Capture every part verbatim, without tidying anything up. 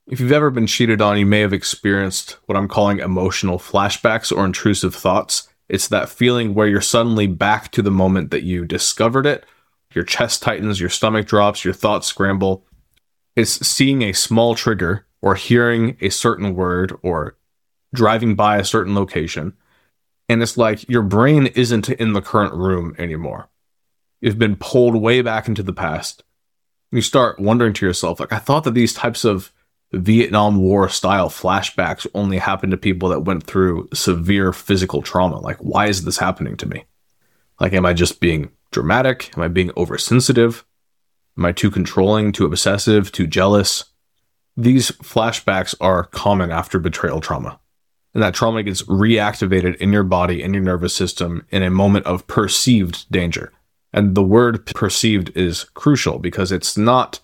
If you've ever been cheated on, you may have experienced what I'm calling emotional flashbacks or intrusive thoughts. It's that feeling where you're suddenly back to the moment that you discovered it. Your chest tightens, your stomach drops, your thoughts scramble. It's seeing a small trigger or hearing a certain word or driving by a certain location. And it's like your brain isn't in the current room anymore. You've been pulled way back into the past. You start wondering to yourself, like, I thought that these types of Vietnam War style flashbacks only happen to people that went through severe physical trauma. Like, why is this happening to me? Like, am I just being dramatic? Am I being oversensitive? Am I too controlling, too obsessive, too jealous? These flashbacks are common after betrayal trauma. And that trauma gets reactivated in your body and your nervous system in a moment of perceived danger. And the word perceived is crucial because it's not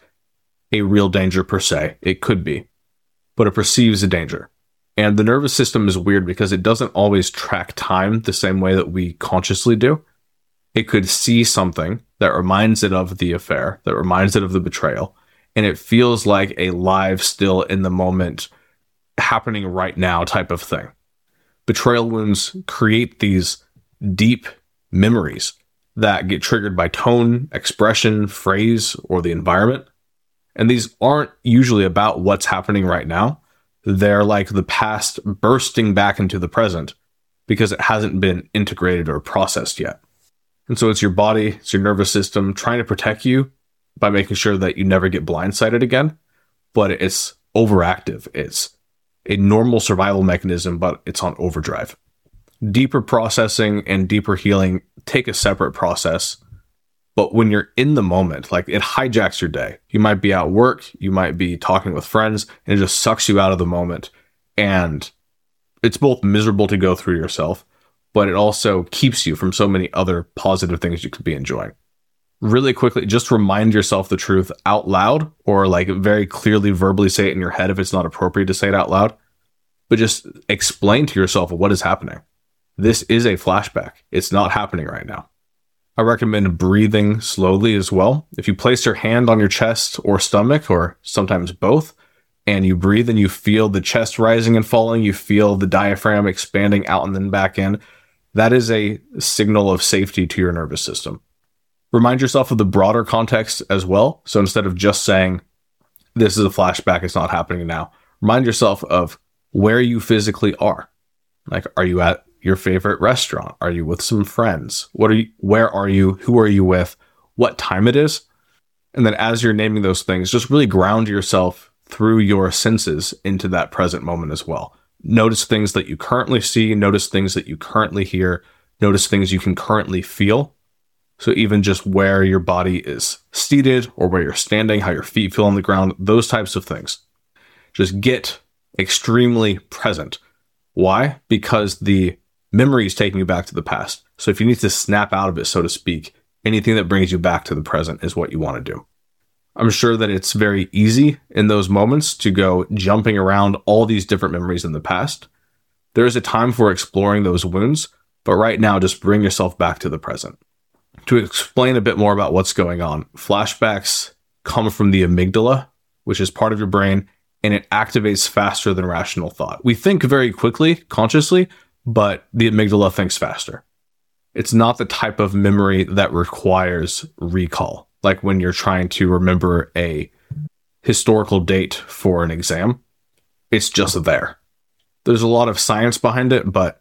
a real danger per se. It could be, but it perceives a danger. And the nervous system is weird because it doesn't always track time the same way that we consciously do. It could see something that reminds it of the affair, that reminds it of the betrayal, and it feels like a live, still in the moment, happening right now type of thing. Betrayal wounds create these deep memories that get triggered by tone, expression, phrase, or the environment. And these aren't usually about what's happening right now. They're like the past bursting back into the present because it hasn't been integrated or processed yet. And so it's your body, it's your nervous system trying to protect you by making sure that you never get blindsided again. But it's overactive. It's a normal survival mechanism, but it's on overdrive. Deeper processing and deeper healing take a separate process. But when you're in the moment, like, it hijacks your day. You might be at work, you might be talking with friends, and it just sucks you out of the moment. And it's both miserable to go through yourself, but it also keeps you from so many other positive things you could be enjoying. Really quickly, just remind yourself the truth out loud, or like very clearly verbally say it in your head if it's not appropriate to say it out loud. But just explain to yourself what is happening. This is a flashback. It's not happening right now. I recommend breathing slowly as well. If you place your hand on your chest or stomach, or sometimes both, and you breathe and you feel the chest rising and falling, you feel the diaphragm expanding out and then back in, that is a signal of safety to your nervous system. Remind yourself of the broader context as well. So instead of just saying, this is a flashback, it's not happening now, remind yourself of where you physically are. Like, are you at your favorite restaurant? Are you with some friends? What are you, where are you? Who are you with? What time it is? And then as you're naming those things, just really ground yourself through your senses into that present moment as well. Notice things that you currently see, notice things that you currently hear, notice things you can currently feel. So even just where your body is seated or where you're standing, how your feet feel on the ground, those types of things. Just get extremely present. Why? Because the memory is taking you back to the past. So if you need to snap out of it, so to speak, anything that brings you back to the present is what you want to do. I'm sure that it's very easy in those moments to go jumping around all these different memories in the past. There is a time for exploring those wounds, but right now, just bring yourself back to the present. To explain a bit more about what's going on, flashbacks come from the amygdala, which is part of your brain, and it activates faster than rational thought. We think very quickly, consciously, but the amygdala thinks faster. It's not the type of memory that requires recall, like when you're trying to remember a historical date for an exam. It's just there. There's a lot of science behind it, but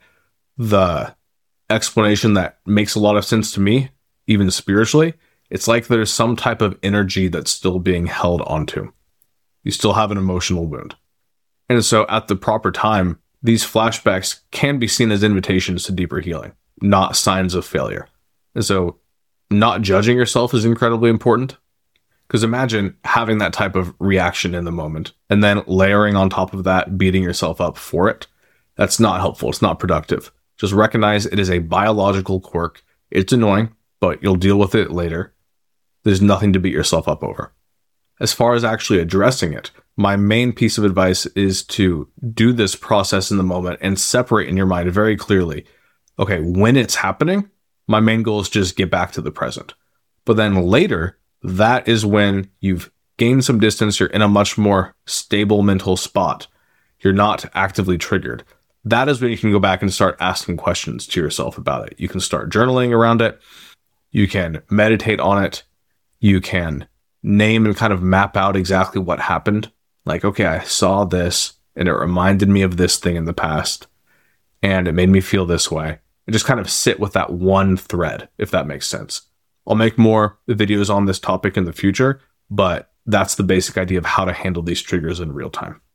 the explanation that makes a lot of sense to me, even spiritually, it's like there's some type of energy that's still being held onto. You still have an emotional wound. And so at the proper time, these flashbacks can be seen as invitations to deeper healing, not signs of failure. And so not judging yourself is incredibly important. Because imagine having that type of reaction in the moment and then layering on top of that, beating yourself up for it. That's not helpful. It's not productive. Just recognize it is a biological quirk. It's annoying, but you'll deal with it later. There's nothing to beat yourself up over. As far as actually addressing it, my main piece of advice is to do this process in the moment and separate in your mind very clearly. Okay, when it's happening, my main goal is just get back to the present. But then later, that is when you've gain some distance, you're in a much more stable mental spot. You're not actively triggered. That is when you can go back and start asking questions to yourself about it. You can start journaling around it. You can meditate on it. You can name and kind of map out exactly what happened. Like, okay, I saw this and it reminded me of this thing in the past and it made me feel this way. And just kind of sit with that one thread, if that makes sense. I'll make more videos on this topic in the future, but that's the basic idea of how to handle these triggers in real time.